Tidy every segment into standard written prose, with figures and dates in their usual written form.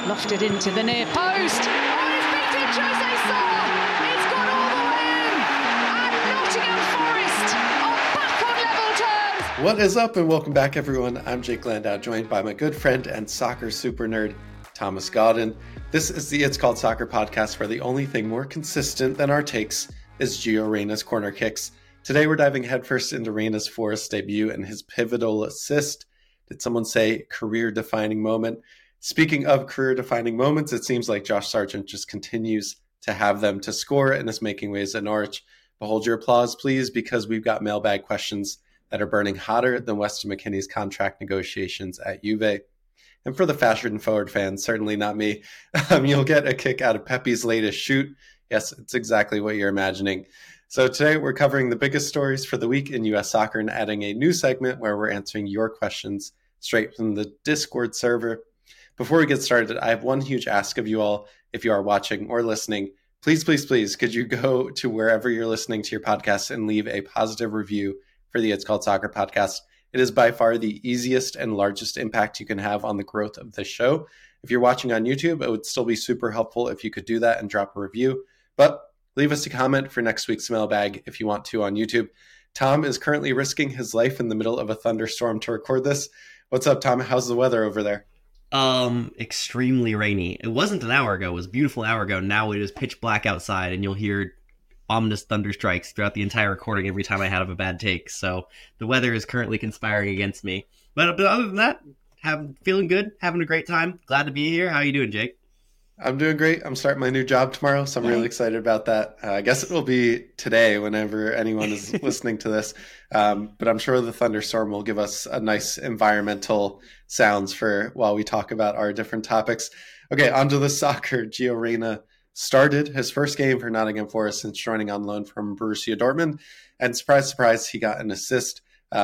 Lofted into the near post. Oh, it's beaten Jose Sa. It's gone all the way in. And Nottingham Forest are back on level terms. What is up, and welcome back, everyone. I'm Jake Landau, joined by my good friend and soccer super nerd, Thomas Godden. This is the It's Called Soccer podcast, where the only thing more consistent than our takes is Gio Reyna's corner kicks. Today, we're diving headfirst into Reyna's Forest debut and his pivotal assist. Did someone say career-defining moment? Speaking of career-defining moments, it seems like Josh Sargent just continues to have them to score and is making waves at Norwich. But hold your applause, please, because we've got mailbag questions that are burning hotter than Weston McKennie's contract negotiations at Juve. And for the fashion-forward fans, certainly not me, you'll get a kick out of Pepe's latest shoot. Yes, it's exactly what you're imagining. So today we're covering the biggest stories for the week in U.S. soccer and adding a new segment where we're answering your questions straight from the Discord server. Before we get started, I have one huge ask of you all. If you are watching or listening, please, could you go to wherever you're listening to your podcast and leave a positive review for the It's Called Soccer podcast. It is by far the easiest and largest impact you can have on the growth of the show. If you're watching on YouTube, it would still be super helpful if you could do that and drop a review. But leave us a comment for next week's mailbag if you want to on YouTube. Tom is currently risking his life in the middle of a thunderstorm to record this. What's up, Tom? How's the weather over there? Extremely rainy. It wasn't an hour ago. It was a beautiful hour ago. Now it is pitch black outside, and you'll hear ominous thunder strikes throughout the entire recording every time I have a bad take. So the weather is currently conspiring against me. But other than that, feeling good, having a great time. Glad to be here. How are you doing, Jake? I'm doing great. I'm starting my new job tomorrow, so I'm really excited about that. I guess it will be today whenever anyone is listening to this. But I'm sure the thunderstorm will give us a nice environmental sounds for while we talk about our different topics. Okay, on to the soccer. Gio Reyna started his first game for Nottingham Forest since joining on loan from Borussia Dortmund. And surprise, surprise, he got an assist.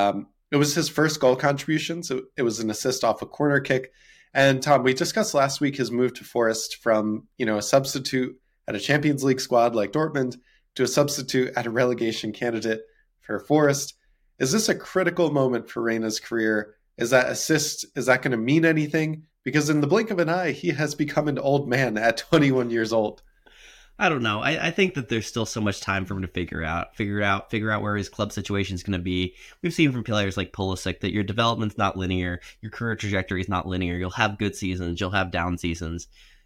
It was his first goal contribution, so it was an assist off a corner kick. And Tom, we discussed last week his move to Forest from, a substitute at a Champions League squad like Dortmund to a substitute at a relegation candidate for Forest. Is this a critical moment for Reyna's career? Is that assist, is that going to mean anything? Because in the blink of an eye, he has become an old man at 21 years old. I don't know. I think that there's still so much time for him to figure out where his club situation is going to be. We've seen from players like Pulisic that your development's not linear, your career trajectory is not linear. You'll have good seasons, you'll have down seasons.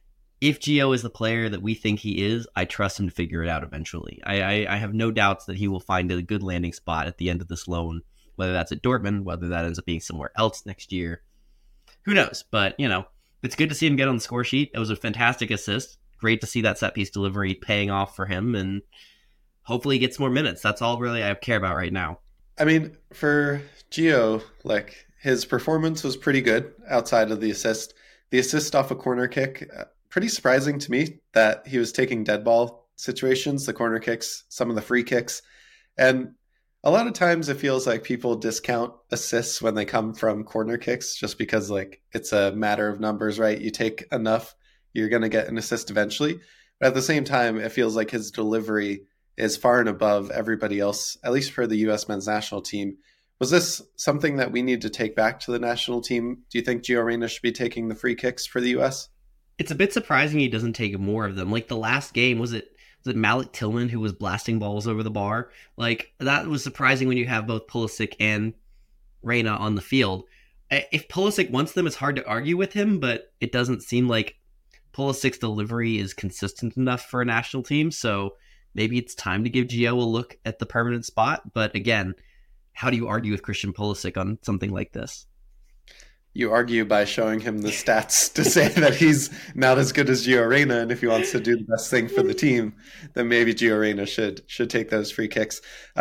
If Gio is the player that we think he is, I trust him to figure it out eventually. I have no doubts that he will find a good landing spot at the end of this loan, whether that's at Dortmund, whether that ends up being somewhere else next year. Who knows? But, it's good to see him get on the score sheet. It was a fantastic assist. Great to see that set piece delivery paying off for him, and hopefully he gets more minutes. That's all really I care about right now. I mean, for Gio, his performance was pretty good outside of the assist. The assist off a corner kick, pretty surprising to me that he was taking dead ball situations, the corner kicks, some of the free kicks. And a lot of times it feels like people discount assists when they come from corner kicks just because it's a matter of numbers, right? You take enough, you're going to get an assist eventually. But at the same time, it feels like his delivery is far and above everybody else, at least for the U.S. men's national team. Was this something that we need to take back to the national team? Do you think Gio Reyna should be taking the free kicks for the U.S.? It's a bit surprising he doesn't take more of them. Like the last game, was it Malik Tillman who was blasting balls over the bar? That was surprising when you have both Pulisic and Reyna on the field. If Pulisic wants them, it's hard to argue with him, but it doesn't seem like Pulisic's delivery is consistent enough for a national team, so maybe it's time to give Gio a look at the permanent spot. But again, how do you argue with Christian Pulisic on something like this? You argue by showing him the stats to say that he's not as good as Gio Reyna, and if he wants to do the best thing for the team, then maybe Gio Reyna should take those free kicks.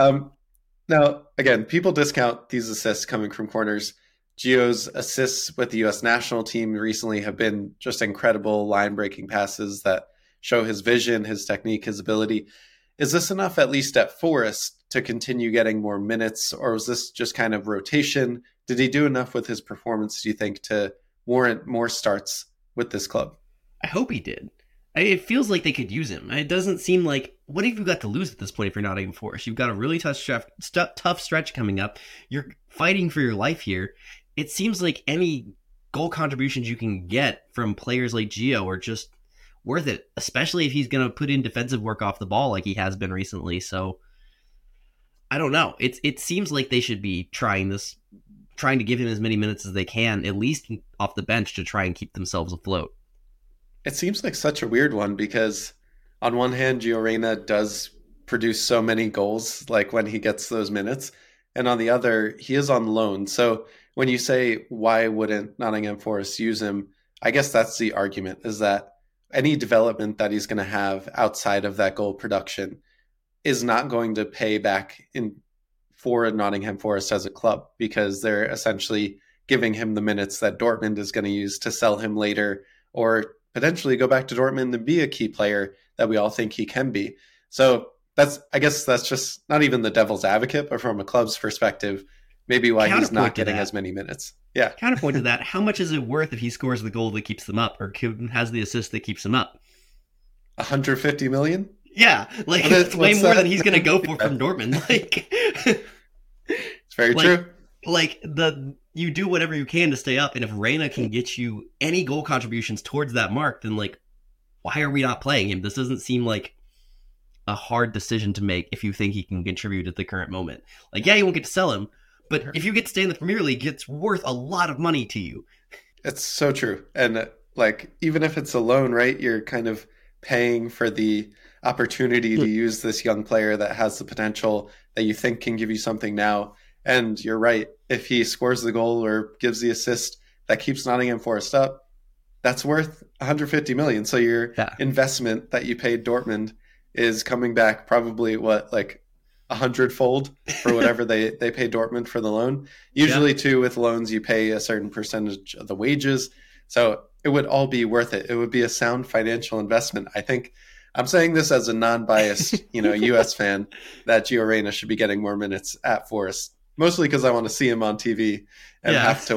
Now, again, people discount these assists coming from corners. Gio's assists with the U.S. national team recently have been just incredible line-breaking passes that show his vision, his technique, his ability. Is this enough, at least at Forest, to continue getting more minutes, or was this just kind of rotation? Did he do enough with his performance, do you think, to warrant more starts with this club? I hope he did. It feels like they could use him. It doesn't seem like, what have you got to lose at this point if you're Nottingham Forest? You've got a really tough stretch coming up. You're fighting for your life here. It seems like any goal contributions you can get from players like Gio are just worth it, especially if he's going to put in defensive work off the ball like he has been recently. So I don't know. It seems like they should be trying to give him as many minutes as they can, at least off the bench, to try and keep themselves afloat. It seems like such a weird one because on one hand, Gio Reyna does produce so many goals, like when he gets those minutes. And on the other, he is on loan. So when you say, why wouldn't Nottingham Forest use him? I guess that's the argument, is that any development that he's going to have outside of that goal production is not going to pay back for Nottingham Forest as a club, because they're essentially giving him the minutes that Dortmund is going to use to sell him later, or potentially go back to Dortmund and be a key player that we all think he can be. So I guess that's just not even the devil's advocate, but from a club's perspective, maybe why he's not getting as many minutes. Yeah. Counterpoint to that, how much is it worth if he scores the goal that keeps them up, or has the assist that keeps them up? 150 million? Yeah, like it's way more than he's going to go for from Dortmund. Like, it's very true. Like you do whatever you can to stay up, and if Reyna can get you any goal contributions towards that mark, then like, why are we not playing him? This doesn't seem like a hard decision to make if you think he can contribute at the current moment. Like, yeah, you won't get to sell him, but if you get to stay in the Premier League, it's worth a lot of money to you. It's so true. And like, even if it's a loan, right, you're kind of paying for the opportunity to use this young player that has the potential that you think can give you something now. And you're right. If he scores the goal or gives the assist that keeps Nottingham Forest up, that's worth 150 million. So your investment that you paid Dortmund is coming back probably like 100-fold for whatever they pay Dortmund for the loan. Usually too, with loans, you pay a certain percentage of the wages. So it would all be worth it. It would be a sound financial investment. I think I'm saying this as a non-biased, US fan, that Gio Reyna should be getting more minutes at Forest, mostly because I want to see him on TV and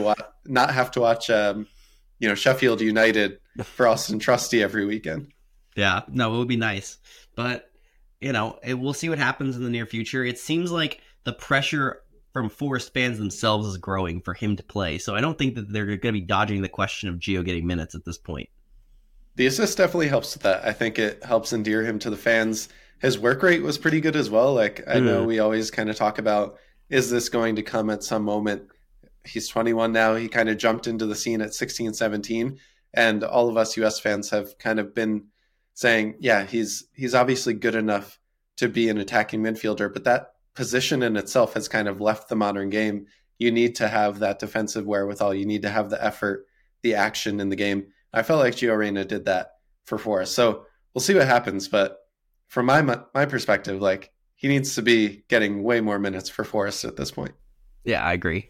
not have to watch, Sheffield United for Austin Trusty every weekend. Yeah, no, it would be nice. But, we'll see what happens in the near future. It seems like the pressure from Forest fans themselves is growing for him to play. So I don't think that they're going to be dodging the question of Gio getting minutes at this point. The assist definitely helps with that. I think it helps endear him to the fans. His work rate was pretty good as well. Like, I know we always kind of talk about, is this going to come at some moment? He's 21 now. He kind of jumped into the scene at 16, 17. And all of us US fans have kind of been saying, yeah, he's obviously good enough to be an attacking midfielder, but that position in itself has kind of left the modern game. You need to have that defensive wherewithal. You need to have the effort, the action in the game. I felt like Gio Reyna did that for Forest. So we'll see what happens. But from my perspective, like, he needs to be getting way more minutes for Forest at this point. Yeah, I agree.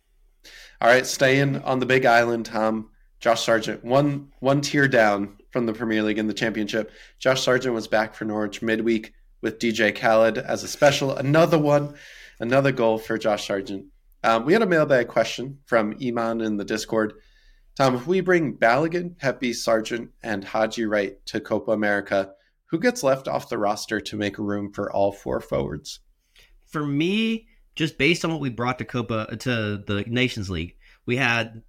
All right, staying on the Big Island, Tom. Josh Sargent, one tier down from the Premier League in the Championship. Josh Sargent was back for Norwich midweek with DJ Khaled as a special. Another goal for Josh Sargent. We had a mailbag question from Iman in the Discord. Tom, if we bring Balogun, Pepe, Sargent, and Haji Wright to Copa America, who gets left off the roster to make room for all four forwards? For me, just based on what we brought to the Nations League, we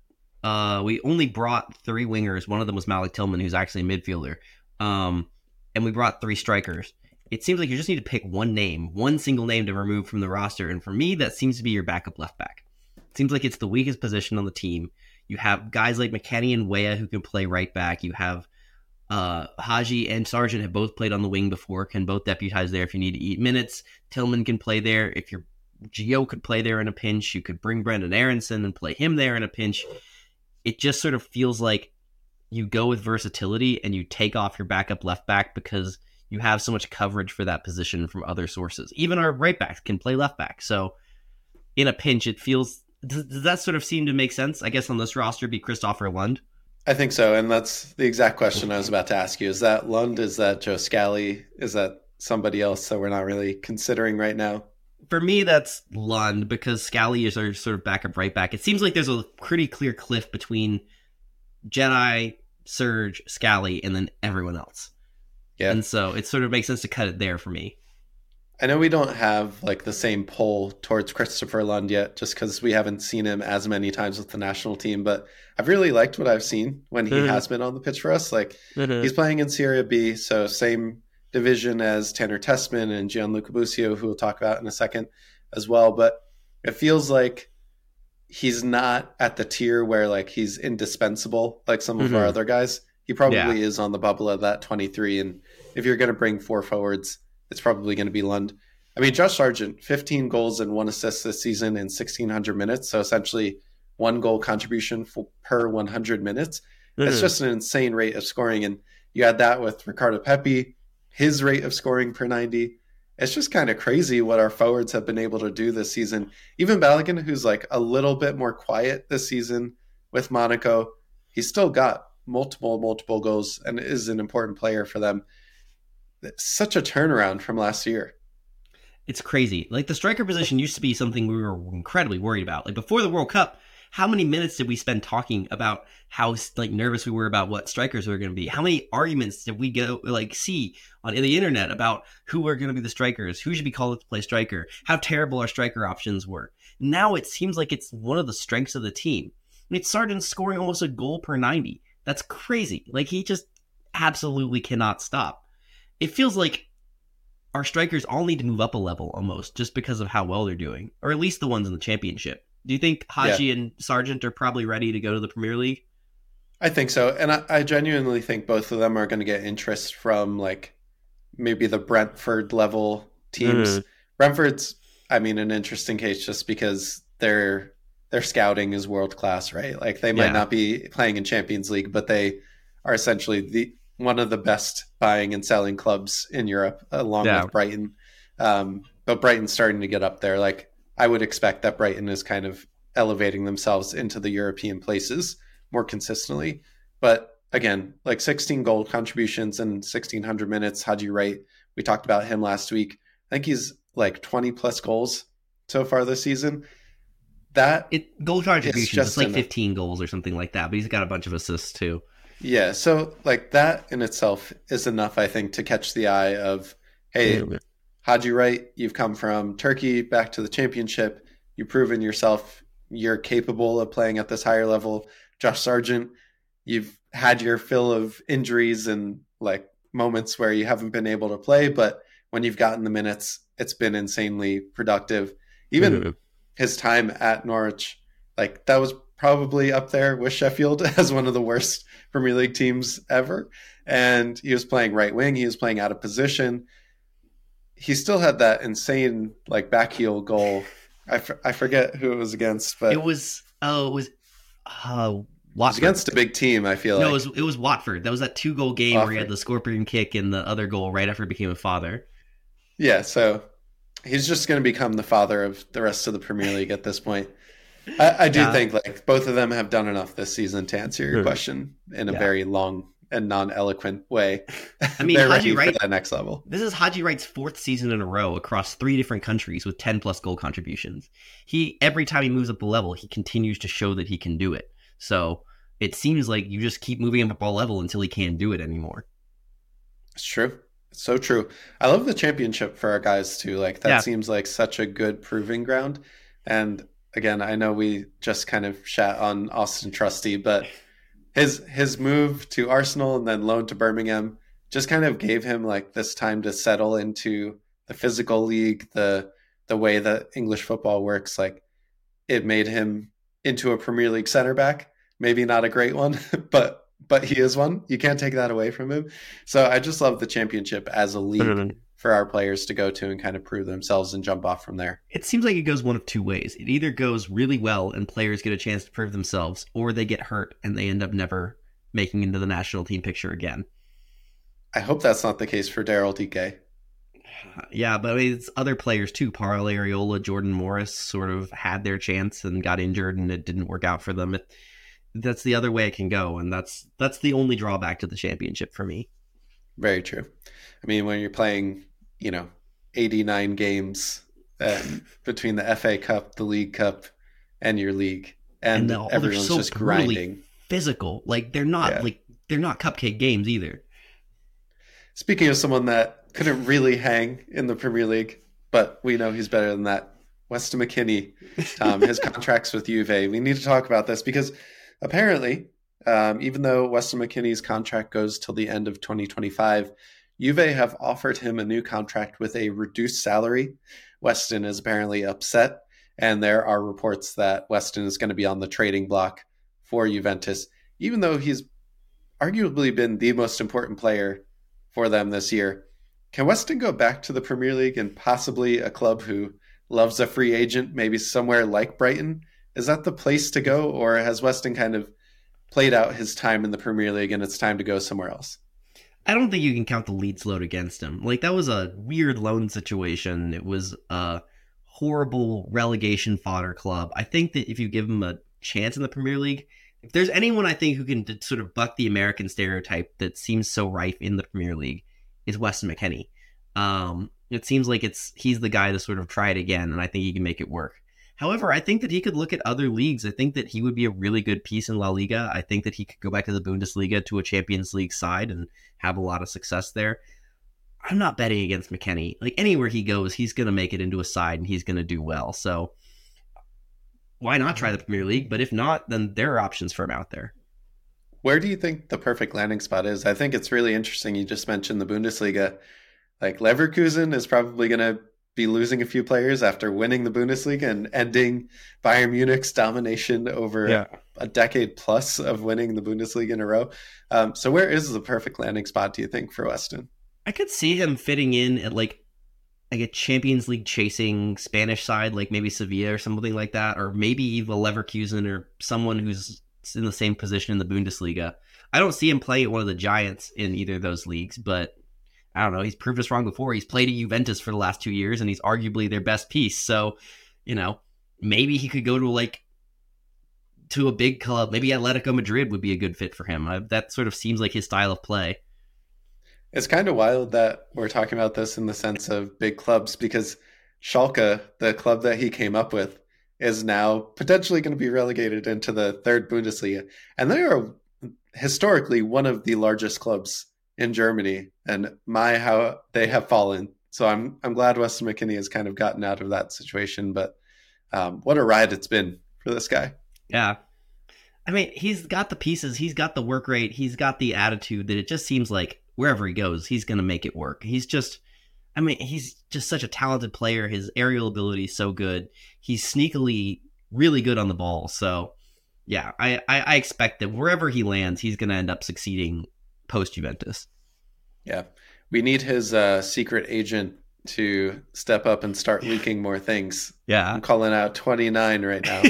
only brought three wingers. One of them was Malik Tillman, who's actually a midfielder. And we brought three strikers. It seems like you just need to pick one single name to remove from the roster. And for me, that seems to be your backup left back. It seems like it's the weakest position on the team. You have guys like McKennie and Weah who can play right back. You have Haji and Sargent have both played on the wing before, can both deputize there if you need to eat minutes. Tillman can play there. If Gio could play there in a pinch, you could bring Brendan Aronson and play him there in a pinch. It just sort of feels like you go with versatility and you take off your backup left back because you have so much coverage for that position from other sources. Even our right backs can play left back. So in a pinch, it feels... Does that sort of seem to make sense? I guess on this roster be Christopher Lund? I think so, and that's the exact question I was about to ask you. Is that Lund? Is that Joe Scally? Is that somebody else that we're not really considering right now? For me, that's Lund, because Scally is our sort of backup right back. It seems like there's a pretty clear cliff between Jedi, Serge, Scally, and then everyone else. Yeah. And so it sort of makes sense to cut it there for me. I know we don't have like the same pull towards Christopher Lund yet, just because we haven't seen him as many times with the national team. But I've really liked what I've seen when he has been on the pitch for us. Like he's playing in Serie B, so same division as Tanner Tessman and Gianluca Busio, who we'll talk about in a second as well. But it feels like he's not at the tier where like he's indispensable like some of our other guys. He probably is on the bubble of that 23. And if you're going to bring 4 forwards, it's probably going to be Lund. I mean, Josh Sargent, 15 goals and 1 assist this season in 1,600 minutes. So essentially 1 goal contribution per 100 minutes. That's just an insane rate of scoring. And you add that with Ricardo Pepi, his rate of scoring per 90. It's just kind of crazy what our forwards have been able to do this season. Even Balogun, who's like a little bit more quiet this season with Monaco, he's still got multiple goals and is an important player for them. It's such a turnaround from last year. It's crazy. Like the striker position used to be something we were incredibly worried about. Like before the World Cup, how many minutes did we spend talking about how like nervous we were about what strikers were going to be? How many arguments did we go like see on the internet about who were going to be the strikers, who should be called to play striker, how terrible our striker options were? Now it seems like it's one of the strengths of the team. I mean, Sargent scoring almost a goal per 90. That's crazy. Like he just absolutely cannot stop. It feels like our strikers all need to move up a level almost just because of how well they're doing, or at least the ones in the championship. Do you think Hagi and Sargent are probably ready to go to the Premier League? I think so. And I genuinely think both of them are going to get interest from like maybe the Brentford level teams. Brentford's, I mean, an interesting case just because their scouting is world class, right? Like they might not be playing in Champions League, but they are essentially one of the best buying and selling clubs in Europe, along with Brighton. But Brighton's starting to get up there. Like I would expect that Brighton is kind of elevating themselves into the European places more consistently. But again, like 16 goal contributions in 1,600 minutes. Haji Wright, we talked about him last week. I think he's like 20 plus goals so far this season. Goal contributions, it's like 15 goals or something like that, but he's got a bunch of assists too. Yeah, so like that in itself is enough, I think, to catch the eye of, hey, Haji Wright, you've come from Turkey back to the championship. You've proven yourself. You're capable of playing at this higher level. Josh Sargent, you've had your fill of injuries and like moments where you haven't been able to play, but when you've gotten the minutes, it's been insanely productive. Even his time at Norwich, like that was probably up there with Sheffield as one of the worst Premier League teams ever. And he was playing right wing. He was playing out of position. He still had that insane like backheel goal. I forget who it was against, but it was Watford. It was against a big team, I feel like. No, it was Watford. That was that 2-goal game Watford, where he had the scorpion kick and the other goal right after he became a father. Yeah, so he's just going to become the father of the rest of the Premier League at this point. I do think like both of them have done enough this season to answer your question in a very long and non-eloquent way. I mean, they're Haji ready Wright, for that next level. This is Haji Wright's 4th season in a row across 3 different countries with 10 plus goal contributions. Every time he moves up the level, he continues to show that he can do it. So it seems like you just keep moving him up a level until he can't do it anymore. It's true. It's so true. I love the championship for our guys too. Like that seems like such a good proving ground. And again, I know we just kind of shat on Austin Trusty, but his move to Arsenal and then loan to Birmingham just kind of gave him like this time to settle into the physical league, the way that English football works. Like it made him into a Premier League center back. Maybe not a great one, but he is one. You can't take that away from him. So I just love the championship as a league for our players to go to and kind of prove themselves and jump off from there. It seems like it goes one of 2 ways. It either goes really well and players get a chance to prove themselves, or they get hurt and they end up never making into the national team picture again. I hope that's not the case for Daryl DK. Yeah, but I mean, it's other players too. Parle Areola, Jordan Morris sort of had their chance and got injured and it didn't work out for them. That's the other way it can go, and that's the only drawback to the championship for me. Very true. I mean, when you're playing, 89 games between the FA Cup, the League Cup, and your league, and everyone's just grinding. Physical, like they're not cupcake games either. Speaking of someone that couldn't really hang in the Premier League, but we know he's better than that. Weston McKennie, his contracts with Juve. We need to talk about this because apparently, even though Weston McKennie's contract goes till the end of 2025, Juve have offered him a new contract with a reduced salary. Weston is apparently upset, and there are reports that Weston is going to be on the trading block for Juventus, even though he's arguably been the most important player for them this year. Can Weston go back to the Premier League and possibly a club who loves a free agent, maybe somewhere like Brighton? Is that the place to go, or has Weston kind of played out his time in the Premier League and it's time to go somewhere else? I don't think you can count the Leeds load against him. Like, that was a weird loan situation. It was a horrible relegation fodder club. I think that if you give him a chance in the Premier League, if there's anyone I think who can sort of buck the American stereotype that seems so rife in the Premier League, is Weston McKennie. It seems like he's the guy to sort of try it again, and I think he can make it work. However, I think that he could look at other leagues. I think that he would be a really good piece in La Liga. I think that he could go back to the Bundesliga, to a Champions League side, and have a lot of success there. I'm not betting against McKennie. Like, anywhere he goes, he's going to make it into a side, and he's going to do well. So why not try the Premier League? But if not, then there are options for him out there. Where do you think the perfect landing spot is? I think it's really interesting. You just mentioned the Bundesliga. Like, Leverkusen is probably going to be losing a few players after winning the Bundesliga and ending Bayern Munich's domination over a decade plus of winning the Bundesliga in a row. So where is the perfect landing spot, do you think, for Weston? I could see him fitting in at like a Champions League chasing Spanish side, like maybe Sevilla or something like that, or maybe even Leverkusen or someone who's in the same position in the Bundesliga. I don't see him play at one of the giants in either of those leagues, but I don't know. He's proved us wrong before. He's played at Juventus for the last 2 years, and he's arguably their best piece. So, maybe he could go to a big club. Maybe Atletico Madrid would be a good fit for him. That sort of seems like his style of play. It's kind of wild that we're talking about this in the sense of big clubs, because Schalke, the club that he came up with, is now potentially going to be relegated into the third Bundesliga. And they are historically one of the largest clubs in Germany, and how they have fallen. So I'm glad Weston McKennie has kind of gotten out of that situation, but what a ride it's been for this guy. Yeah. I mean, he's got the pieces, he's got the work rate, he's got the attitude that it just seems like wherever he goes, he's going to make it work. He's just such a talented player. His aerial ability is so good. He's sneakily really good on the ball. So yeah, I expect that wherever he lands, he's going to end up succeeding post-Juventus. Yeah. We need his secret agent to step up and start leaking more things. Yeah. I'm calling out 29 right now.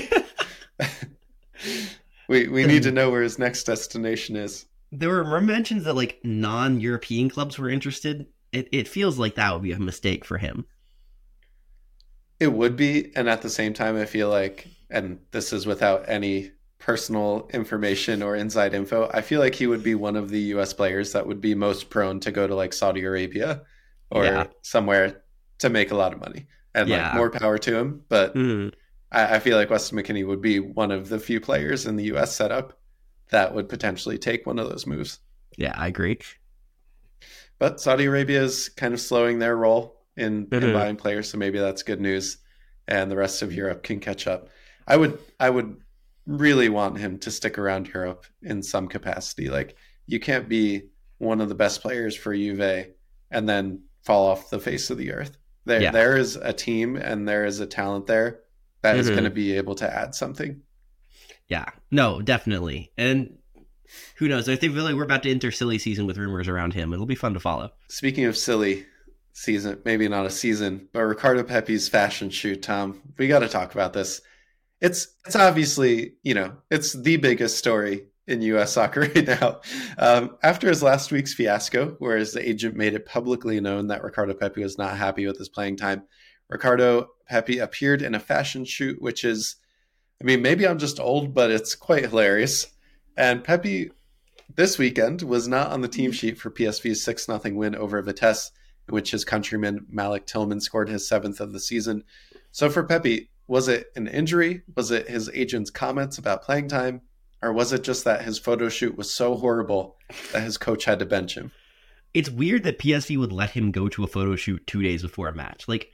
We need to know where his next destination is. There were mentions that like non-European clubs were interested. It feels like that would be a mistake for him. It would be. And at the same time, I feel like, and this is without any personal information or inside info, I feel like he would be one of the US players that would be most prone to go to like Saudi Arabia or somewhere to make a lot of money, and like more power to him. But I feel like Weston McKennie would be one of the few players in the US setup that would potentially take one of those moves. Yeah, I agree. But Saudi Arabia is kind of slowing their role in buying players, so maybe that's good news, and the rest of Europe can catch up. I would really want him to stick around Europe in some capacity. Like, you can't be one of the best players for Juve and then fall off the face of the earth. There is a team and there is a talent there that is going to be able to add something. Yeah, no, definitely. And who knows? I think really we're about to enter silly season with rumors around him. It'll be fun to follow. Speaking of silly season, maybe not a season, but Ricardo Pepi's fashion shoot, Tom, we got to talk about this. It's obviously, it's the biggest story in U.S. soccer right now. After his last week's fiasco, where his agent made it publicly known that Ricardo Pepi was not happy with his playing time, Ricardo Pepi appeared in a fashion shoot, which is, maybe I'm just old, but it's quite hilarious. And Pepi, this weekend, was not on the team sheet for PSV's 6-0 win over Vitesse, in which his countryman Malik Tillman scored his 7th of the season. So for Pepi, was it an injury? Was it his agent's comments about playing time? Or was it just that his photo shoot was so horrible that his coach had to bench him? It's weird that PSV would let him go to a photo shoot 2 days before a match. Like,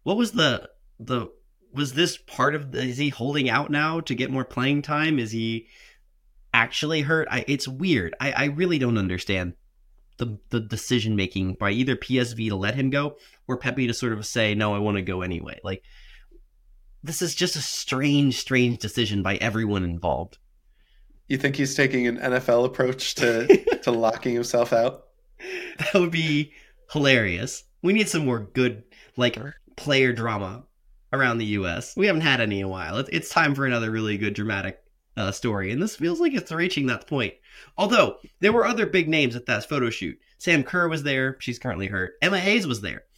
What was the was this part of is he holding out now to get more playing time? Is he actually hurt? It's weird. I really don't understand the decision making by either PSV to let him go or Pepe to sort of say, no, I want to go anyway. Like, this is just a strange decision by everyone involved. You think he's taking an NFL approach to locking himself out? That would be hilarious. We need some more good, like, player drama around the U.S. We haven't had any in a while. It's time for another really good dramatic story, and this feels like it's reaching that point. Although, there were other big names at that photo shoot. Sam Kerr was there. She's currently hurt. Emma Hayes was there.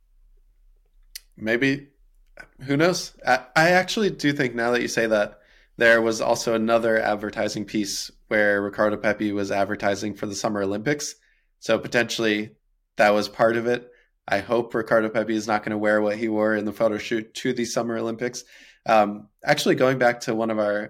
Maybe. Who knows? I actually do think, now that you say that, there was also another advertising piece where Ricardo Pepi was advertising for the Summer Olympics. So potentially that was part of it. I hope Ricardo Pepi is not going to wear what he wore in the photo shoot to the Summer Olympics. Actually, going back to one of our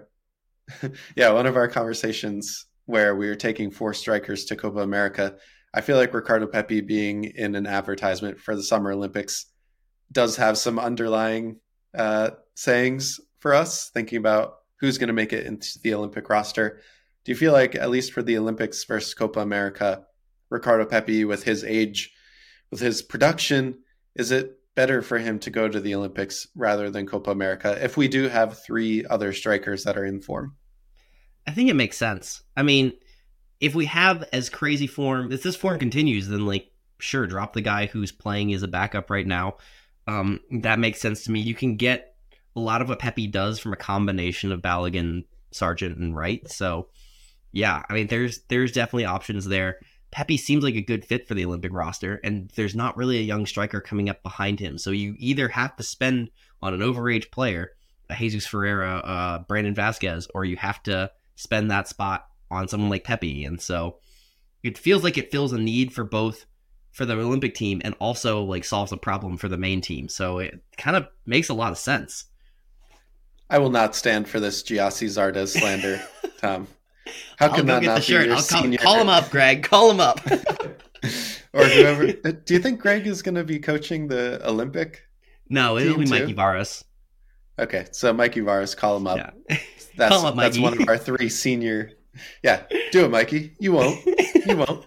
conversations where we were taking 4 strikers to Copa America, I feel like Ricardo Pepi being in an advertisement for the Summer Olympics does have some underlying sayings for us, thinking about who's going to make it into the Olympic roster. Do you feel like, at least for the Olympics versus Copa America, Ricardo Pepi, with his age, with his production, is it better for him to go to the Olympics rather than Copa America if we do have 3 other strikers that are in form? I think it makes sense. I mean, if we have as crazy form, if this form continues, then, like, sure, drop the guy who's playing as a backup right now. That makes sense to me. You can get a lot of what Pepi does from a combination of Balogun, Sargent, and Wright. So, yeah, I mean, there's definitely options there. Pepi seems like a good fit for the Olympic roster, and there's not really a young striker coming up behind him. So you either have to spend on an overage player, a Jesus Ferreira, Brandon Vasquez, or you have to spend that spot on someone like Pepi. And so it feels like it fills a need for both, for the Olympic team, and also like solves a problem for the main team. So it kind of makes a lot of sense. I will not stand for this Giassi Zardes slander, Tom. How can that not be your senior? Call him up, Greg. Call him up. Or whoever. Do you think Greg is going to be coaching the Olympic? No, it'll be Mikey Varas. Okay, so Mikey Varas, call him up. Yeah. That's, call him up, Mikey. That's one of our 3 senior. Yeah, do it, Mikey. You won't. You won't.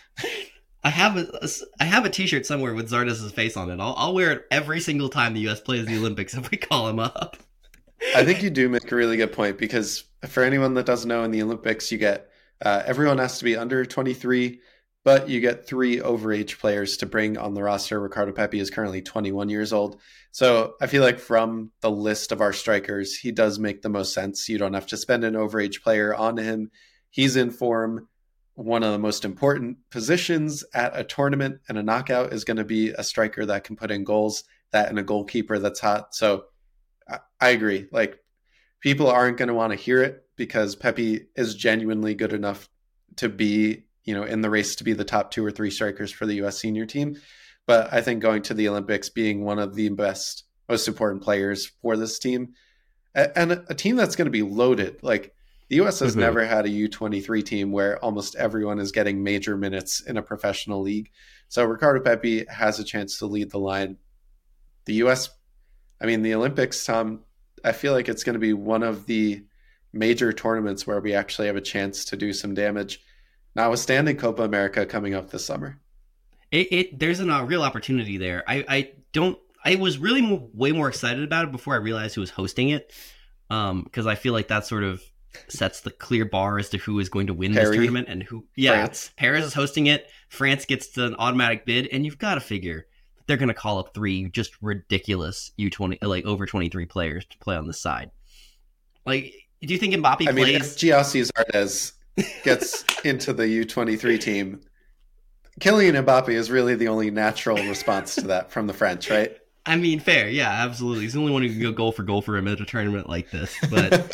I have a T-shirt somewhere with Zardes' face on it. I'll wear it every single time the U.S. plays the Olympics if we call him up. I think you do make a really good point, because for anyone that doesn't know, in the Olympics, you get everyone has to be under 23, but you get 3 overage players to bring on the roster. Ricardo Pepi is currently 21 years old. So I feel like from the list of our strikers, he does make the most sense. You don't have to spend an overage player on him. He's in form. One of the most important positions at a tournament and a knockout is going to be a striker that can put in goals, that and a goalkeeper that's hot. So I agree. Like, people aren't going to want to hear it because Pepi is genuinely good enough to be, in the race to be the top 2 or 3 strikers for the U.S. senior team. But I think going to the Olympics, being one of the best, most important players for this team, and a team that's going to be loaded. Like, the U.S. has never had a U23 team where almost everyone is getting major minutes in a professional league. So Ricardo Pepi has a chance to lead the line. The U.S., the Olympics, Tom, I feel like it's going to be one of the major tournaments where we actually have a chance to do some damage, notwithstanding Copa America coming up this summer. There's a real opportunity there. I was really way more excited about it before I realized who was hosting it, because I feel like that sort of sets the clear bar as to who is going to win this tournament and who. Yeah, France. Paris is hosting it. France gets an automatic bid, and you've got to figure they're going to call up 3 just ridiculous U20, like over 23 players to play on the side. Like, do you think Mbappe plays? If Giassi Zardes gets into the U23 team, Kylian Mbappe is really the only natural response to that from the French, right? I mean, fair, yeah, absolutely. He's the only one who can go goal for him at a tournament like this. But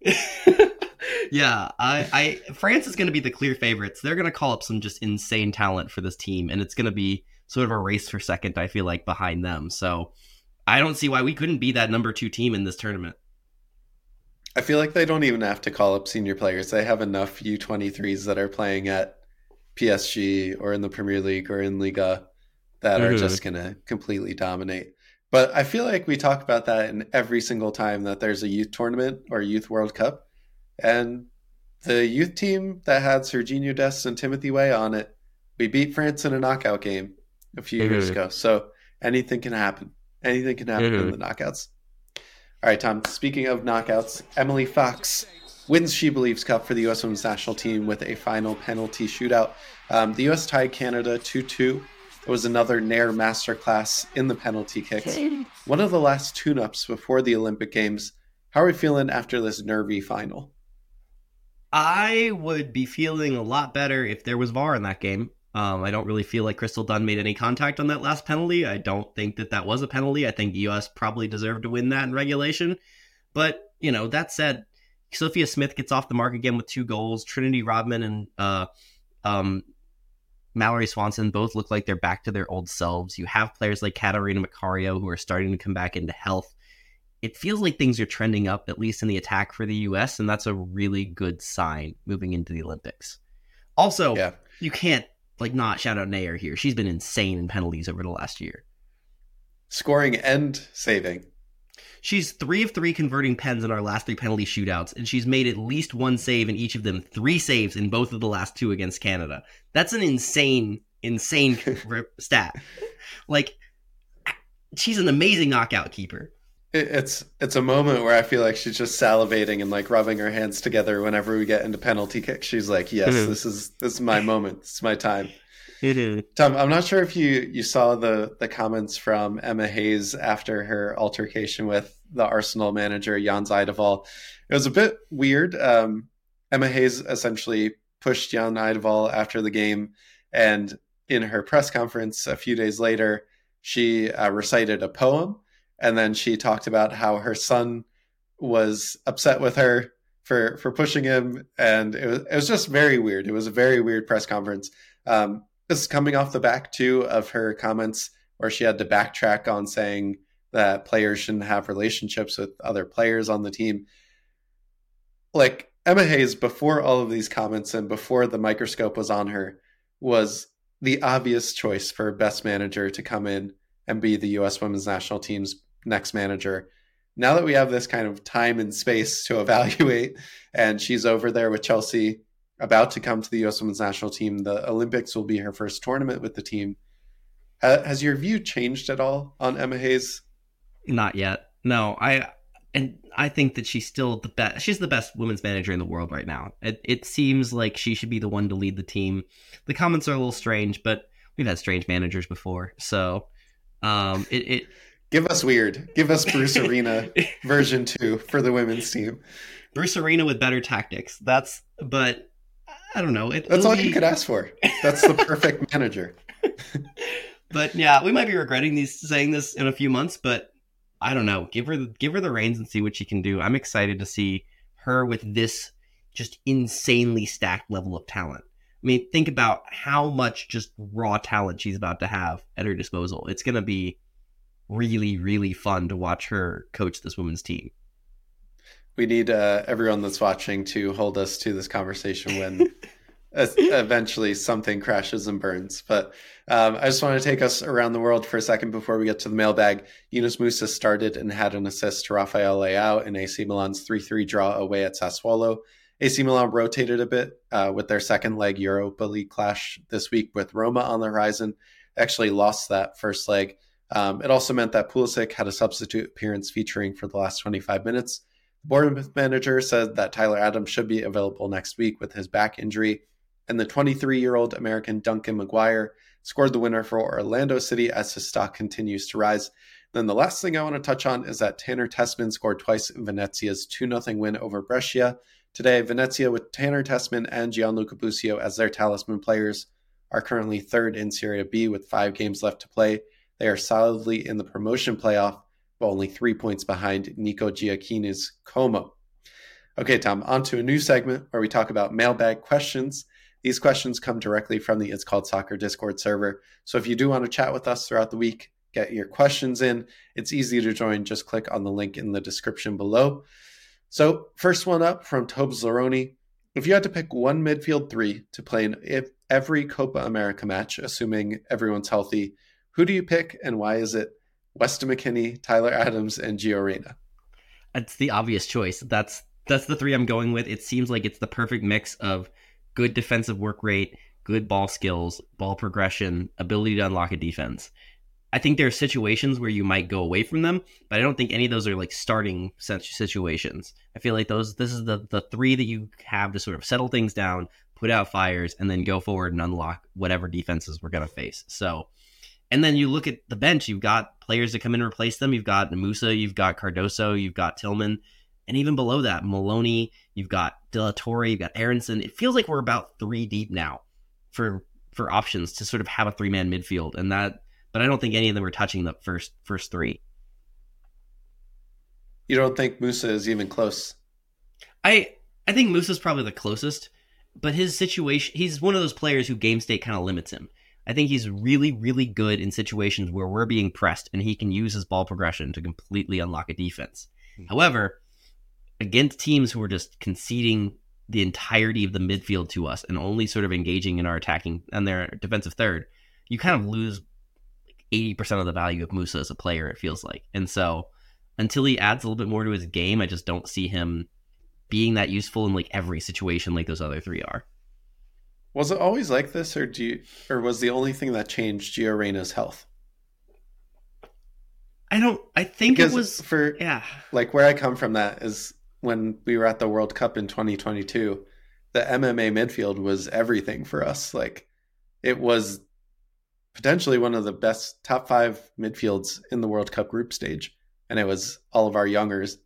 yeah, France is going to be the clear favorites. They're going to call up some just insane talent for this team, and it's going to be sort of a race for second, I feel like, behind them. So I don't see why we couldn't be that number 2 team in this tournament. I feel like they don't even have to call up senior players. They have enough U23s that are playing at PSG or in the Premier League or in Liga that are just going to completely dominate. But I feel like we talk about that in every single time that there's a youth tournament or youth World Cup. And the youth team that had Serginho Dest and Timothy Weah on it, we beat France in a knockout game a few years ago. So anything can happen. Anything can happen in the knockouts. All right, Tom, speaking of knockouts, Emily Fox wins She Believes Cup for the U.S. Women's National Team with a final penalty shootout. The U.S. tied Canada 2-2. It was another Nair masterclass in the penalty kicks. One of the last tune-ups before the Olympic Games. How are we feeling after this nervy final? I would be feeling a lot better if there was VAR in that game. I don't really feel like Crystal Dunn made any contact on that last penalty. I don't think that was a penalty. I think the U.S. probably deserved to win that in regulation. But, that said, Sophia Smith gets off the mark again with 2 goals. Trinity Rodman and Mallory Swanson both look like they're back to their old selves. You have players like Katarina Macario who are starting to come back into health. It feels like things are trending up, at least in the attack for the U.S., and that's a really good sign moving into the Olympics. Also, You can't not shout out Nair here. She's been insane in penalties over the last year. Scoring and saving. She's 3 of 3 converting pens in our last 3 penalty shootouts, and she's made at least 1 save in each of them, 3 saves in both of the last 2 against Canada. That's an insane stat. She's an amazing knockout keeper. It's a moment where I feel like she's just salivating and rubbing her hands together whenever we get into penalty kicks. She's like, yes, this is my moment. This is my time. It is. Tom, I'm not sure if you saw the comments from Emma Hayes after her altercation with the Arsenal manager, Jan Zijdeval. It was a bit weird. Emma Hayes essentially pushed Jan Zijdeval after the game, and in her press conference a few days later, she recited a poem. And then she talked about how her son was upset with her for pushing him. And it was just very weird. It was a very weird press conference. This is coming off the back, too, of her comments where she had to backtrack on saying that players shouldn't have relationships with other players on the team. Emma Hayes, before all of these comments and before the microscope was on her, was the obvious choice for best manager to come in and be the U.S. Women's National Team's next manager. Now that we have this kind of time and space to evaluate, and she's over there with Chelsea, about to come to the U.S. Women's National Team, the Olympics will be her first tournament with the team. Has your view changed at all on Emma Hayes? Not yet. No, I think that she's still the best. She's the best women's manager in the world right now. It seems like she should be the one to lead the team. The comments are a little strange, but we've had strange managers before, so Give us weird. Give us Bruce Arena version 2 for the women's team. Bruce Arena with better tactics. But I don't know. That's all you could ask for. That's the perfect manager. But yeah, we might be regretting saying this in a few months, but I don't know. Give her the reins and see what she can do. I'm excited to see her with this just insanely stacked level of talent. I mean, think about how much just raw talent she's about to have at her disposal. It's going to be really, really fun to watch her coach this women's team. We need everyone that's watching to hold us to this conversation when eventually something crashes and burns. But I just want to take us around the world for a second before we get to the mailbag. Yunus Musa started and had an assist to Rafael Leao in AC Milan's 3-3 draw away at Sassuolo. AC Milan rotated a bit with their second leg Europa League clash this week with Roma on the horizon. Actually lost that first leg. It also meant that Pulisic had a substitute appearance featuring for the last 25 minutes. The Bournemouth manager said that Tyler Adams should be available next week with his back injury. And the 23-year-old American Duncan Maguire scored the winner for Orlando City as his stock continues to rise. Then the last thing I want to touch on is that Tanner Tessman scored twice in Venezia's 2-0 win over Brescia. Today, Venezia, with Tanner Tessman and Gianluca Busio as their talisman players, are currently third in Serie B with 5 games left to play. They are solidly in the promotion playoff, but only 3 points behind Nico Giacchini's Como. Okay, Tom, on to a new segment where we talk about mailbag questions. These questions come directly from the It's Called Soccer Discord server. So if you do want to chat with us throughout the week, get your questions in. It's easy to join. Just click on the link in the description below. So first one up from Tobes Laroni. If you had to pick one midfield 3 to play in every Copa America match, assuming everyone's healthy, who do you pick and why is it? Weston McKennie, Tyler Adams, and Gio Reyna. It's the obvious choice. That's the three I'm going with. It seems like it's the perfect mix of good defensive work rate, good ball skills, ball progression, ability to unlock a defense. I think there are situations where you might go away from them, but I don't think any of those are like starting situations. I feel like this is the three that you have to sort of settle things down, put out fires, and then go forward and unlock whatever defenses we're going to face. So, and then you look at the bench, you've got players that come in and replace them. You've got Musa, you've got Cardoso, you've got Tillman, and even below that, Maloney, you've got De La Torre, you've got Aronson. It feels like we're about three deep now for options to sort of have a three-man midfield, and that. But I don't think any of them are touching the first three. You don't think Musa is even close? I think Musa's probably the closest, but his situation, he's one of those players who game state kind of limits him. I think he's really, really good in situations where we're being pressed and he can use his ball progression to completely unlock a defense. However, against teams who are just conceding the entirety of the midfield to us and only sort of engaging in our attacking and their defensive third, you kind of lose 80% of the value of Musa as a player, it feels like. And so until he adds a little bit more to his game, I just don't see him being that useful in like every situation like those other three are. Was it always like this, or was the only thing that changed Gio Reyna's health? I think because it was like where I come from that is when we were at the World Cup in 2022, the MMA midfield was everything for us. Like it was potentially one of the best top 5 midfields in the World Cup group stage. And it was all of our youngers.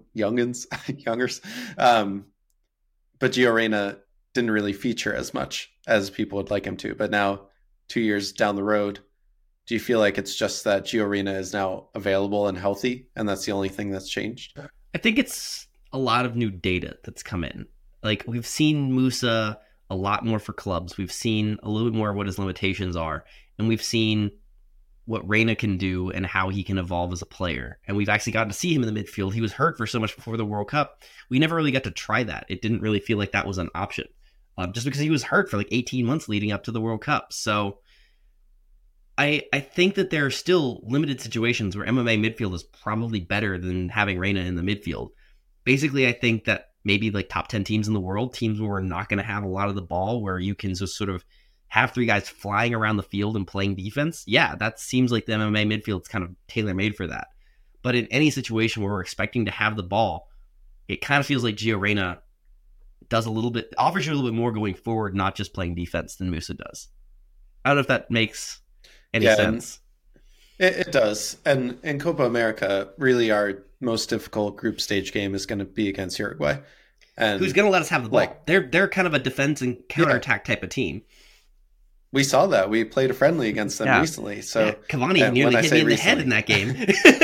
But Gio Reyna didn't really feature as much as people would like him to. But now, 2 years down the road, do you feel like it's just that Gio Reyna is now available and healthy, and that's the only thing that's changed? I think it's a lot of new data that's come in. Like, we've seen Musa a lot more for clubs. We've seen a little bit more of what his limitations are. And we've seen what Reyna can do and how he can evolve as a player. And we've actually gotten to see him in the midfield. He was hurt for so much before the World Cup. We never really got to try that. It didn't really feel like that was an option. Just because he was hurt for like 18 months leading up to the World Cup. So I think that there are still limited situations where MMA midfield is probably better than having Reyna in the midfield. Basically, I think that maybe like top 10 teams in the world, teams where we're not going to have a lot of the ball, where you can just sort of have three guys flying around the field and playing defense. Yeah, that seems like the MMA midfield is kind of tailor-made for that. But in any situation where we're expecting to have the ball, it kind of feels like Gio Reyna does offers you a little bit more going forward, not just playing defense, than Musa does. I don't know if that makes any sense. It does. And in Copa America, really our most difficult group stage game is going to be against Uruguay. And who's going to let us have the ball? Like, they're kind of a defense and counterattack type of team. We saw that. We played a friendly against them recently. So Cavani nearly hit me in the head in that game.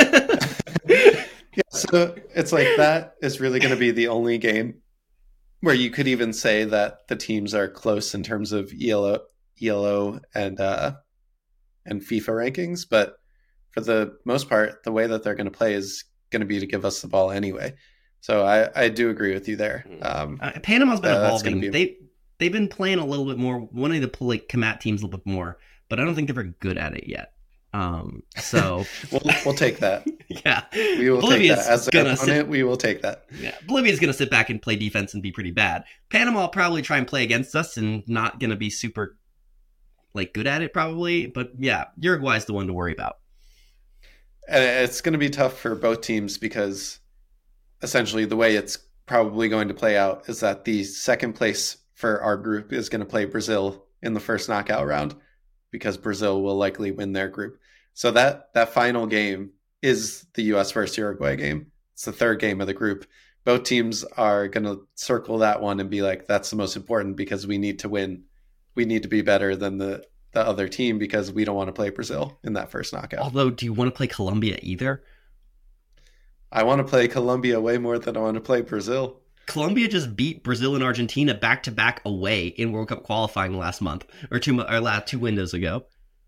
So it's like that is really going to be the only game where you could even say that the teams are close in terms of ELO and FIFA rankings. But for the most part, the way that they're going to play is going to be to give us the ball anyway. So I do agree with you there. Panama's been evolving. They've been playing a little bit more, wanting to play combat teams a little bit more, but I don't think they're very good at it yet. So we'll take that. Yeah, we will take that as an opponent. We will take that. Yeah, Bolivia's going to sit back and play defense and be pretty bad. Panama will probably try and play against us and not going to be super good at it probably. But yeah, Uruguay's the one to worry about. And it's going to be tough for both teams because essentially the way it's probably going to play out is that the second place for our group is going to play Brazil in the first knockout round, because Brazil will likely win their group. So that final game is the US versus Uruguay game. It's the third game of the group. Both teams are going to circle that one and be like, that's the most important because we need to win. We need to be better than the other team because we don't want to play Brazil in that first knockout. Although, do you want to play Colombia either? I want to play Colombia way more than I want to play Brazil. Colombia just beat Brazil and Argentina back-to-back away in World Cup qualifying last month, or last 2 windows ago.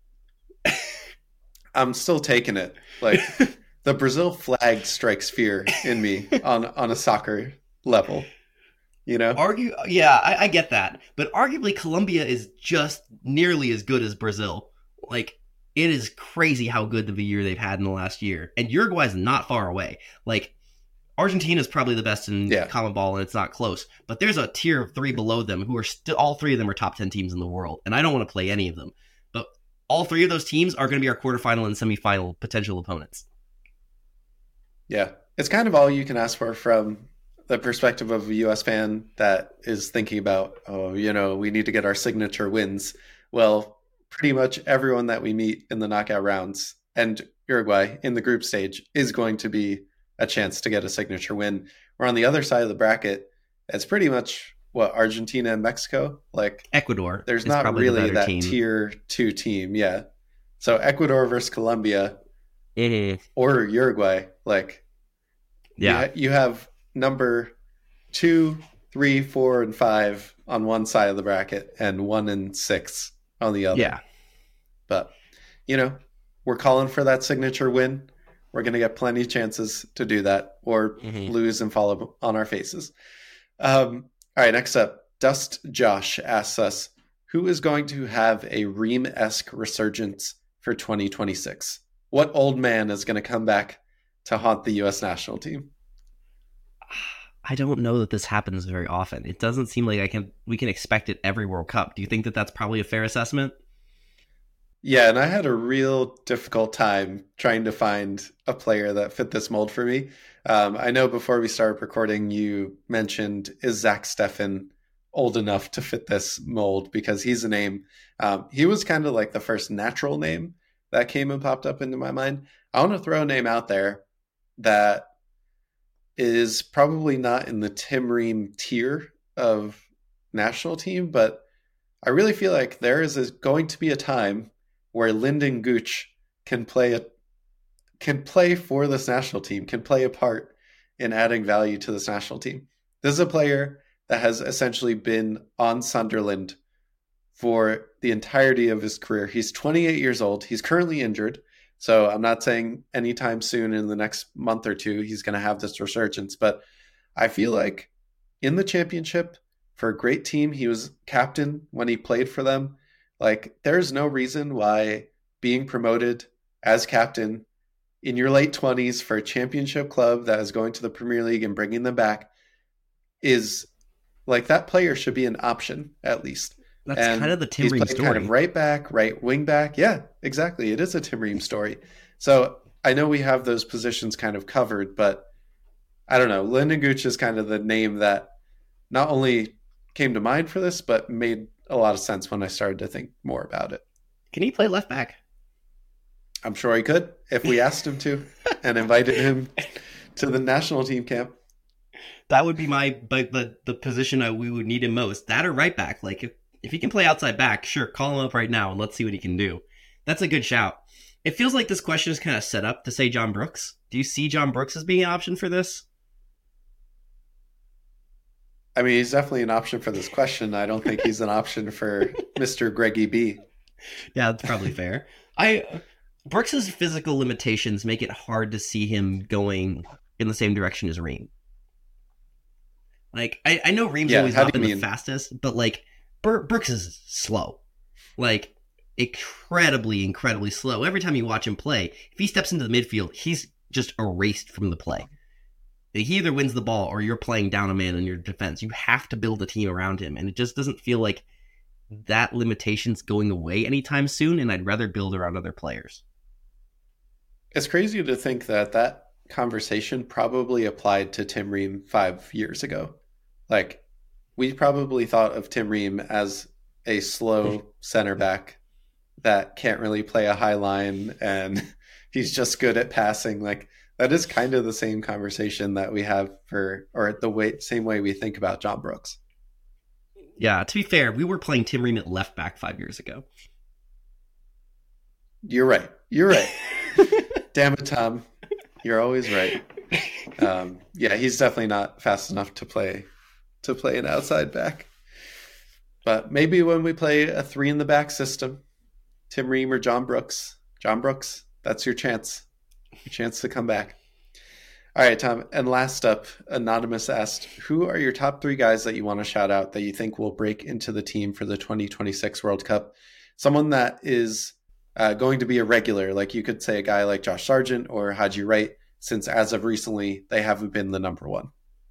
I'm still taking it. Like, the Brazil flag strikes fear in me on a soccer level. You know? I get that. But arguably Colombia is just nearly as good as Brazil. Like, It is crazy how good of a year they've had in the last year. And Uruguay's not far away. Like, Argentina is probably the best in common ball, and it's not close. But there's a tier of 3 below them who are still, all 3 of them are top 10 teams in the world. And I don't want to play any of them. But all 3 of those teams are going to be our quarterfinal and semifinal potential opponents. Yeah. It's kind of all you can ask for from the perspective of a U.S. fan that is thinking about, we need to get our signature wins. Well, pretty much everyone that we meet in the knockout rounds and Uruguay in the group stage is going to be a chance to get a signature win. We're on the other side of the bracket. It's pretty much Argentina and Mexico, like Ecuador. There's not really that team. Tier 2 team. Yeah. So Ecuador versus Colombia or Uruguay, like, you have number 2, 3, 4, and 5 on one side of the bracket and 1 and 6 on the other. Yeah. But, we're calling for that signature win. We're going to get plenty of chances to do that or lose and fall on our faces. All right, next up, Dust Josh asks us, who is going to have a Ream-esque resurgence for 2026? What old man is going to come back to haunt the U.S. national team? I don't know that this happens very often. It doesn't seem like we can expect it every World Cup. Do you think that that's probably a fair assessment? Yeah, and I had a real difficult time trying to find a player that fit this mold for me. I know before we started recording, you mentioned, is Zach Steffen old enough to fit this mold? Because he's a name. He was kind of like the first natural name that came and popped up into my mind. I want to throw a name out there that is probably not in the Tim Ream tier of national team, but I really feel like there is going to be a time where Lyndon Gooch can play for this national team, can play a part in adding value to this national team. This is a player that has essentially been on Sunderland for the entirety of his career. He's 28 years old. He's currently injured. So I'm not saying anytime soon in the next month or two he's going to have this resurgence, but I feel like in the championship for a great team, he was captain when he played for them. Like, there's no reason why being promoted as captain in your late 20s for a championship club that is going to the Premier League and bringing them back is like, that player should be an option at least. That's kind of the Tim Ream story. Kind of right back, right wing back. Yeah, exactly. It is a Tim Ream story. So I know we have those positions kind of covered, but I don't know. Lyndon Gooch is kind of the name that not only came to mind for this, but made a lot of sense when I started to think more about it. Can he play left back? I'm sure he could if we asked him to and invited him to the national team camp. That would be the position we would need him most. That or right back. Like, if he can play outside back, sure, call him up right now and let's see what he can do. That's a good shout. It feels like this question is kind of set up to say John Brooks. Do you see John Brooks as being an option for this? I mean, he's definitely an option for this question. I don't think he's an option for Mr. Greggy B. Yeah, that's probably fair. Brooks's physical limitations make it hard to see him going in the same direction as Ream. Like, I know Ream's always not been the fastest, but like, Brooks is slow. Like, incredibly slow. Every time you watch him play, if he steps into the midfield, he's just erased from the play. He either wins the ball or you're playing down a man in your defense. You have to build a team around him, and it just doesn't feel like that limitation's going away anytime soon, and I'd rather build around other players. It's crazy to think that conversation probably applied to Tim Ream 5 years ago. Like, we probably thought of Tim Ream as a slow center back that can't really play a high line and he's just good at passing. Like, that is kind of the same conversation that we have same way we think about John Brooks. Yeah, to be fair, we were playing Tim Ream at left back 5 years ago. You're right. Damn it, Tom. You're always right. Yeah, he's definitely not fast enough to play an outside back. But maybe when we play a 3 in the back system, Tim Ream or John Brooks, that's your chance. Your chance to come back. All right, Tom. And last up, Anonymous asked, who are your top 3 guys that you want to shout out that you think will break into the team for the 2026 World Cup? Someone that is going to be a regular? Like you could say a guy like Josh Sargent or Haji Wright, since as of recently, they haven't been the number one.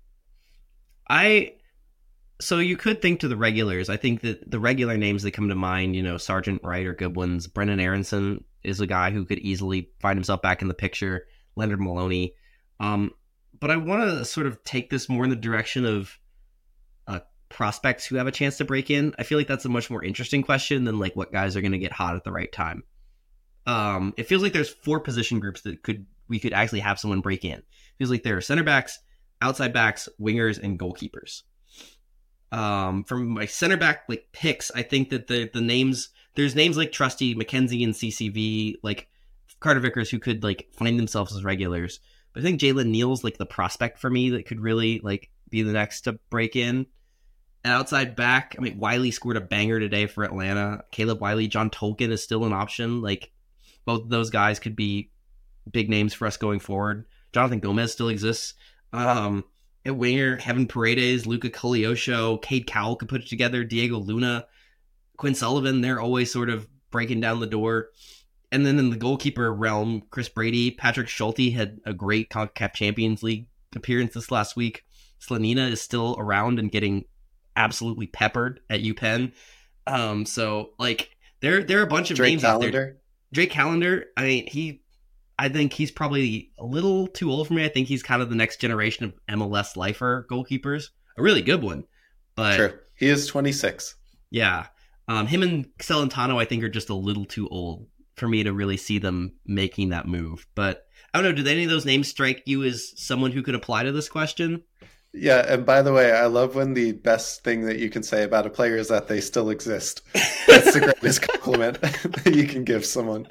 So you could think to the regulars. I think that the regular names that come to mind, Sargent, Wright are good ones. Brendan Aronson is a guy who could easily find himself back in the picture. Leonard Maloney. But I want to sort of take this more in the direction of prospects who have a chance to break in. I feel like that's a much more interesting question than like what guys are going to get hot at the right time. It feels like there's 4 position groups that we could actually have someone break in. It feels like there are center backs, outside backs, wingers, and goalkeepers. From my center back like picks, I think that there's names like Trusty, McKenzie, and CCV, like Carter Vickers, who could like find themselves as regulars. But I think Jalen Neal's like the prospect for me that could really like be the next to break in. And outside back, I mean, Wiley scored a banger today for Atlanta. Caleb Wiley, John Tolkien is still an option. Like both of those guys could be big names for us going forward. Jonathan Gomez still exists. At winger, Heaven Paredes, Luca Cogliosho, Cade Cowell could put it together, Diego Luna, Quinn Sullivan, they're always sort of breaking down the door. And then in the goalkeeper realm, Chris Brady, Patrick Schulte had a great CONCACAF Champions League appearance this last week. Slanina is still around and getting absolutely peppered at UPenn. So, like, there are a bunch of Drake names Callender. out there. Drake Callender, I think he's probably a little too old for me. I think he's kind of the next generation of MLS lifer goalkeepers. A really good one. But True. He is 26. Yeah. Him and Celentano, I think, are just a little too old for me to really see them making that move. But I don't know, did any of those names strike you as someone who could apply to this question? Yeah, and by the way, I love when the best thing that you can say about a player is that they still exist. That's the greatest compliment that you can give someone.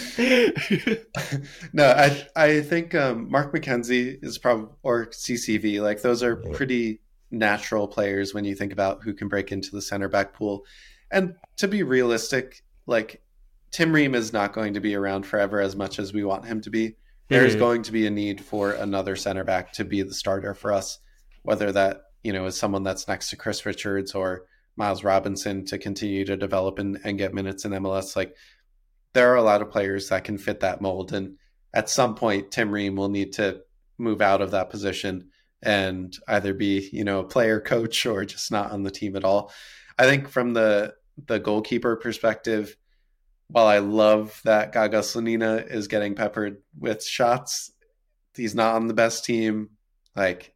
No, I think Mark McKenzie is probably, or CCV, like those are pretty natural players when you think about who can break into the center back pool. And to be realistic, like Tim Ream is not going to be around forever as much as we want him to be. There's going to be a need for another center back to be the starter for us. Whether that, is someone that's next to Chris Richards or Miles Robinson to continue to develop and get minutes in MLS. Like there are a lot of players that can fit that mold. And at some point, Tim Ream will need to move out of that position and either be, a player coach or just not on the team at all. I think from the goalkeeper perspective, while I love that Gaga Slanina is getting peppered with shots, he's not on the best team. Like,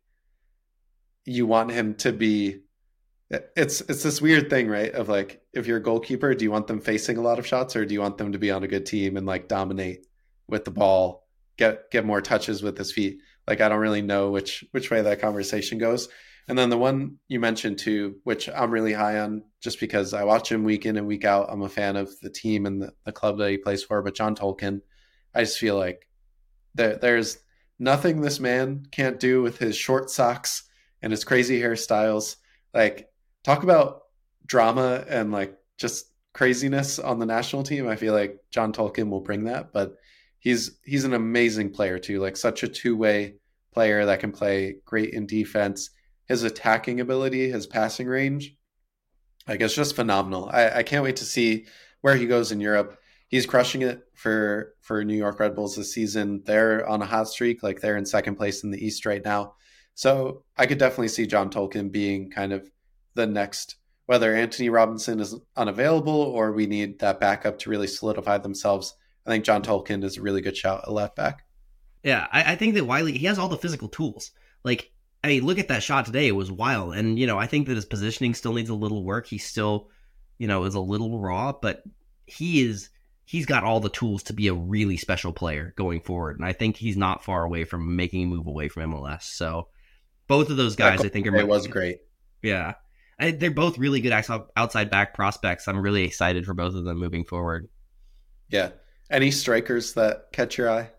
you want him to be, it's this weird thing, right? Of like, if you're a goalkeeper, do you want them facing a lot of shots or do you want them to be on a good team and like dominate with the ball, get more touches with his feet? Like, I don't really know which way that conversation goes. And then the one you mentioned too, which I'm really high on just because I watch him week in and week out. I'm a fan of the team and the club that he plays for, but John Tolkien, I just feel like there's nothing this man can't do with his short socks and his crazy hairstyles. Like, talk about drama and like just craziness on the national team. I feel like John Tolkien will bring that, but he's an amazing player too. Like such a two-way player that can play great in defense. His attacking ability, his passing range, like it's just phenomenal. I can't wait to see where he goes in Europe. He's crushing it for New York Red Bulls this season. They're on a hot streak. Like they're in second place in the East right now. So I could definitely see John Tolkien being kind of the next, whether Anthony Robinson is unavailable or we need that backup to really solidify themselves. I think John Tolkien is a really good shout at left back. Yeah, I think that Wiley, he has all the physical tools. Like, I mean, look at that shot today. It was wild. And, I think that his positioning still needs a little work. He still, is a little raw, but he's got all the tools to be a really special player going forward. And I think he's not far away from making a move away from MLS. So both of those guys, I think, it was great. Yeah. They're both really good outside back prospects. I'm really excited for both of them moving forward. Yeah. Any strikers that catch your eye?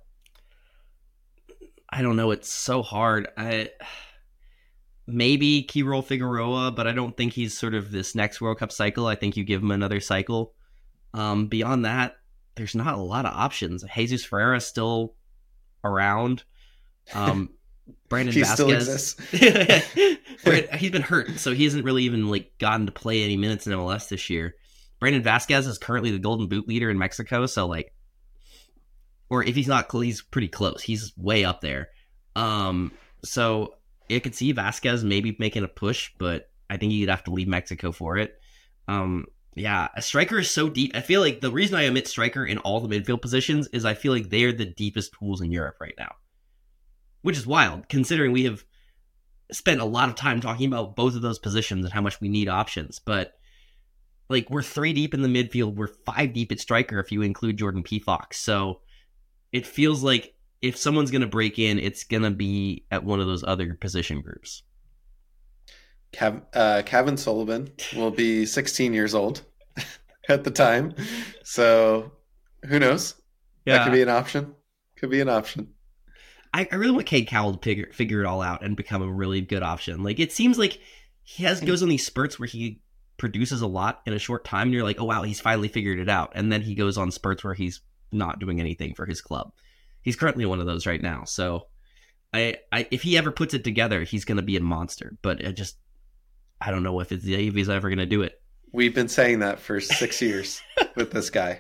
I don't know. It's so hard. Maybe Keyrol Figueroa, but I don't think he's sort of this next World Cup cycle. I think you give him another cycle. Beyond that, there's not a lot of options. Jesus Ferreira still around. Brandon he Vasquez still exists. he's been hurt, so he hasn't really even like gotten to play any minutes in MLS this year. Brandon Vasquez is currently the Golden Boot leader in Mexico, so like, or if he's not, he's pretty close. He's way up there. So I could see Vasquez maybe making a push, but I think he'd have to leave Mexico for it. Yeah, a striker is so deep. I feel like the reason I omit striker in all the midfield positions is I feel like they're the deepest pools in Europe right now, which is wild considering we have spent a lot of time talking about both of those positions and how much we need options. But like, we're 3 deep in the midfield, we're 5 deep at striker if you include Jordan P. Fox. So it feels like if someone's going to break in, it's going to be at one of those other position groups. Kevin Sullivan will be 16 years old at the time. So who knows? Yeah. That could be an option. Could be an option. I really want Cade Cowell to figure it all out and become a really good option. Like, it seems like he goes on these spurts where he produces a lot in a short time, and you're like, oh wow, he's finally figured it out. And then he goes on spurts where he's not doing anything for his club. He's currently one of those right now. So if he ever puts it together, he's going to be a monster. But I don't know if he's ever going to do it. We've been saying that for 6 years with this guy.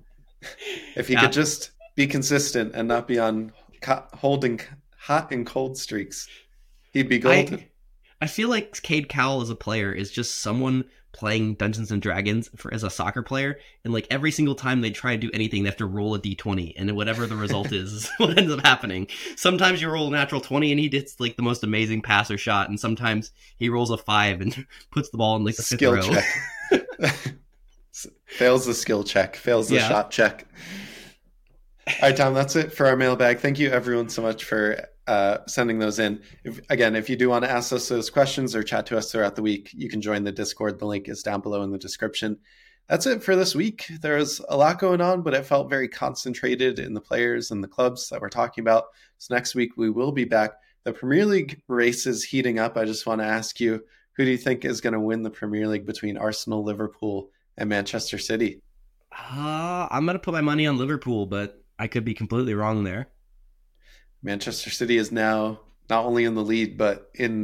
If he could just be consistent and not be on holding hot and cold streaks, he'd be golden. I feel like Cade Cowell as a player is just someone playing Dungeons and Dragons as a soccer player, and like every single time they try to do anything, they have to roll a d20, and whatever the result is what ends up happening. Sometimes you roll a natural 20 and he gets like the most amazing pass or shot, and sometimes he rolls a 5 and puts the ball in like the skill fifth row. Check. Fails the skill check, fails the shot check. All right, Tom, that's it for our mailbag. Thank you everyone so much for sending those in. If you do want to ask us those questions or chat to us throughout the week, you can join the Discord. The link is down below in the description. That's it for this week. There was a lot going on, but it felt very concentrated in the players and the clubs that we're talking about. So next week we will be back. The Premier League race is heating up. I just want to ask you, who do you think is going to win the Premier League between Arsenal, Liverpool, and Manchester City? I'm going to put my money on Liverpool, but I could be completely wrong there. Manchester City is now not only in the lead, but in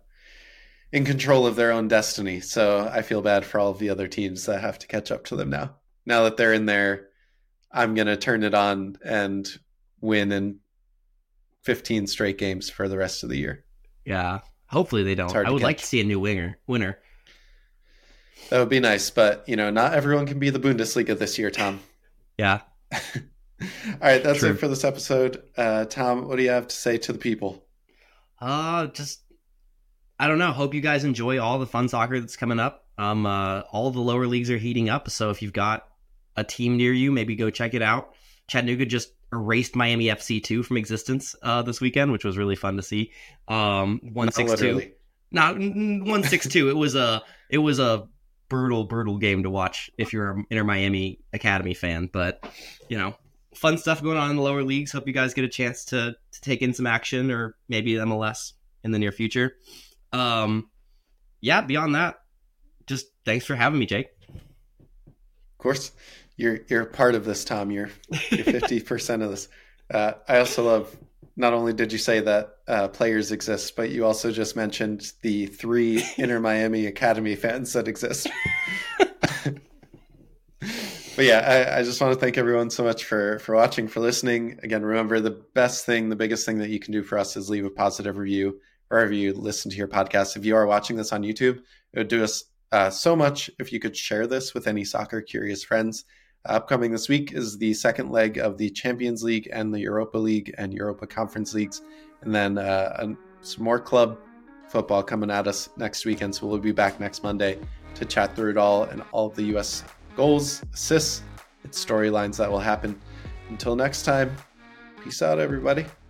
control of their own destiny. So I feel bad for all of the other teams that have to catch up to them now. Now that they're in there, I'm going to turn it on and win in 15 straight games for the rest of the year. Yeah, hopefully they don't. I would like to see a new winner. That would be nice, but not everyone can be the Bundesliga this year, Tom. Yeah. All right, that's True. It for this episode. Tom, what do you have to say to the people? I don't know. Hope you guys enjoy all the fun soccer that's coming up. All the lower leagues are heating up, so if you've got a team near you, maybe go check it out. Chattanooga just erased Miami FC 2 from existence this weekend, which was really fun to see. 1-6-2. Not 1-6-2. It was a brutal game to watch if you're an Inter Miami Academy fan, but fun stuff going on in the lower leagues. Hope you guys get a chance to take in some action, or maybe MLS in the near future. Beyond that, just thanks for having me, Jake. Of course, you're part of this, Tom. You're 50% of this. I also love, not only did you say that players exist, but you also just mentioned the 3 Inter Miami Academy fans that exist. But yeah, I just want to thank everyone so much for watching, for listening. Again, remember, the biggest thing that you can do for us is leave a positive review wherever you listen to your podcast. If you are watching this on YouTube, it would do us so much if you could share this with any soccer curious friends. Upcoming this week is the second leg of the Champions League and the Europa League and Europa Conference Leagues. And then some more club football coming at us next weekend. So we'll be back next Monday to chat through it all and all of the U.S. goals, assists, and storylines that will happen. Until next time, peace out, everybody.